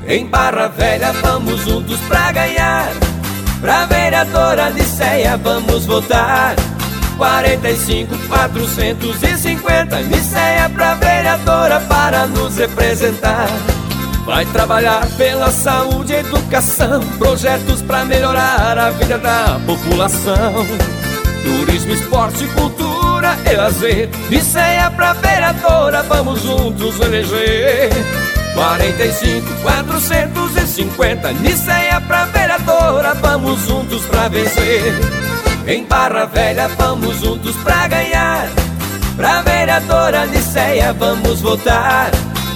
Em Barra Velha vamos juntos pra ganhar. Pra vereadora Niceia vamos votar. 45.450 Niceia pra vereadora para nos representar. Vai trabalhar pela saúde e educação, projetos pra melhorar a vida da população. Turismo, esporte, cultura e lazer, Niceia pra vereadora, vamos juntos eleger. 45.450 Niceia pra vereadora, vamos juntos pra vencer. Em Barra Velha vamos juntos pra ganhar. Pra vereadora Niceia vamos votar.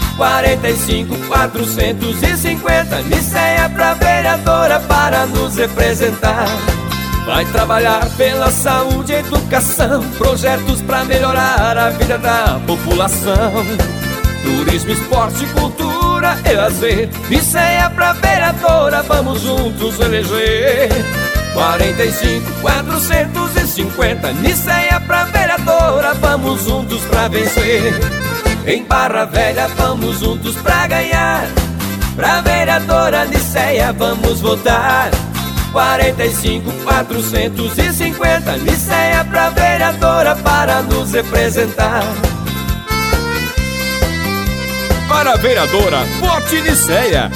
45.450 Niceia pra vereadora para nos representar. Vai trabalhar pela saúde e educação, projetos pra melhorar a vida da população. Turismo, esporte, cultura e lazer, Niceia pra vereadora, vamos juntos eleger. 45.450 Niceia pra vereadora, vamos juntos pra vencer. Em Barra Velha vamos juntos pra ganhar. Pra vereadora Niceia vamos votar. 45.450 Niceia pra vereadora para nos representar. Para a vereadora, vote Niceia.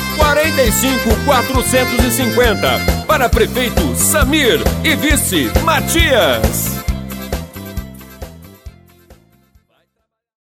45.450. Para prefeito, Samir. E vice, Matias.